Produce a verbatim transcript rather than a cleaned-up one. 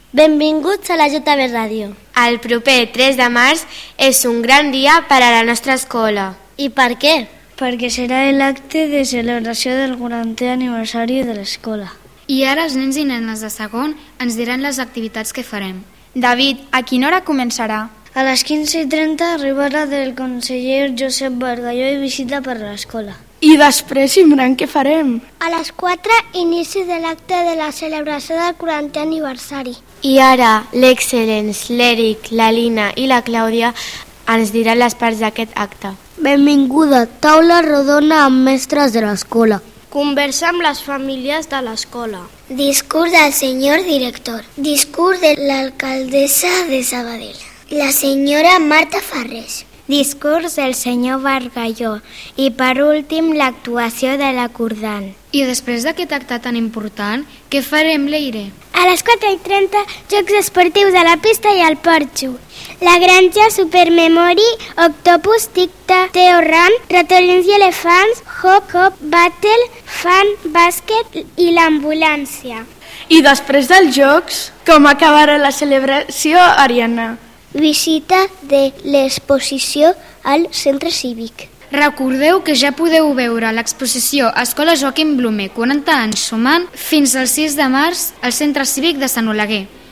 Benvinguts a la J B Ràdio. El proper tres de març és un gran dia per a la nostra escola. I per què? Perquè serà l'acte de celebració del quarantè aniversari de l'escola. I ara els nens i nenes de segon ens diran les activitats que farem. David, a quina hora començarà? A les quinze i trenta arribarà del conseller Josep Bargalló i visita per l'escola. I després, Imran, què farem? A les quatre, inici de l'acte de la celebració del quarantè aniversari. I ara l'Excellence, l'Eric, la Lina i la Clàudia ens diran les parts d'aquest acte. Benvinguda, taula rodona amb mestres de l'escola. Conversa amb les famílies de l'escola. Discurs del senyor director. Discurs de l'alcaldessa de Sabadell, la senyora Marta Farrés. Discurs del senyor Bargalló i, per últim, l'actuació de l'acordant. I després d'aquest acte tan important, què farem, Leire? A les quatre i trenta, jocs esportius a la pista i al porxo. La granja, Supermemory, Octopus, Tic-Tac, Teorran, Ratolins i elefants, Hop Hop Battle, Fan Bàsquet i l'ambulància. I després dels jocs, com acabarà la celebració, Ariana? Visita de l'exposició al centre cívic. Recordeu que ja podeu veure l'exposició Escola Joaquim Blume, quaranta anys sumant, fins al sis de març al centre cívic de Sant Oleguer.